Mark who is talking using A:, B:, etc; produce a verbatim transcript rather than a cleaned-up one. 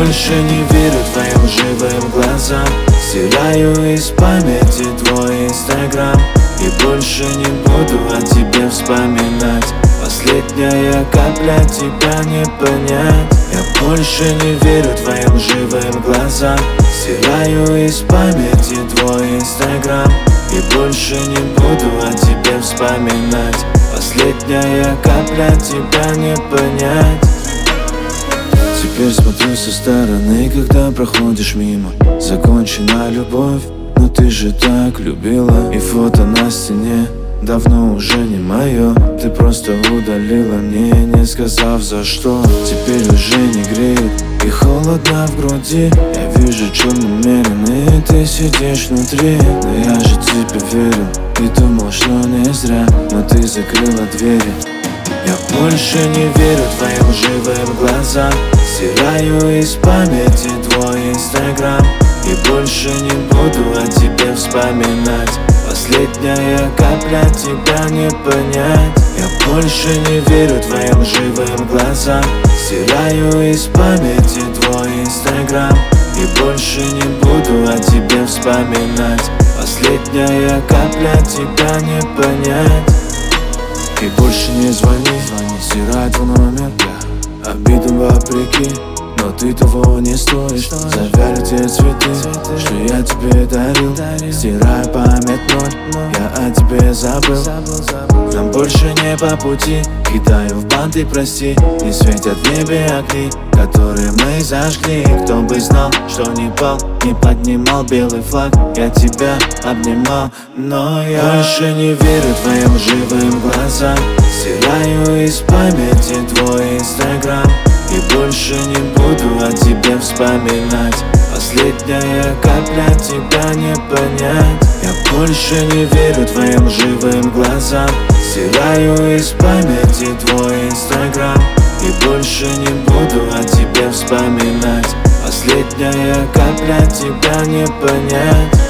A: больше не верю твоим лживым глазам. Стираю из памяти твой инстаграм и больше не буду о тебе вспоминать. Последняя капля, тебя не понять. Я больше не верю твоим лживым глазам. Стираю из памяти твой инстаграм и больше не буду о тебе вспоминать. Последняя капля, тебя не понять. Теперь смотрю со стороны, когда проходишь мимо. Закончена любовь, но ты же так любила. И фото на стене давно уже не мое. Ты просто удалила мне, не сказав за что. Теперь уже не греет и холодно в груди. Я вижу, что намеренно ты сидишь внутри. Но я же тебе верил и думал, что не зря. Но ты закрыла двери. Я больше не верю твоим лживым глазам. Стираю из памяти твой инстаграм и больше не буду о тебе вспоминать. Последняя капля, тебя не понять. Я больше не верю твоим лживым глазам. Стираю из памяти твой инстаграм и больше не буду о тебе вспоминать. Последняя капля, тебя не понять. И больше не звони, звони, стирай твой номер. Я обиден вопреки, но ты того не стоишь. Завяли те цветы, что я тебе дарил. Стираю память ноль, я о тебе забыл. Нам больше не по пути, кидаю в банты, прости. Не светят в небе огни, которые мы зажгли. Кто бы знал, что не пал, не поднимал белый флаг. Я тебя обнимал, но я больше не верю твоим лживым глазам. Стираю из памяти твой инстаграм и больше не буду о тебе вспоминать. Последняя капля, тебя не понять. Я больше не верю твоим лживым глазам. Стираю из памяти твой инстаграм и больше не буду о тебе вспоминать. Последняя капля, тебя не понять.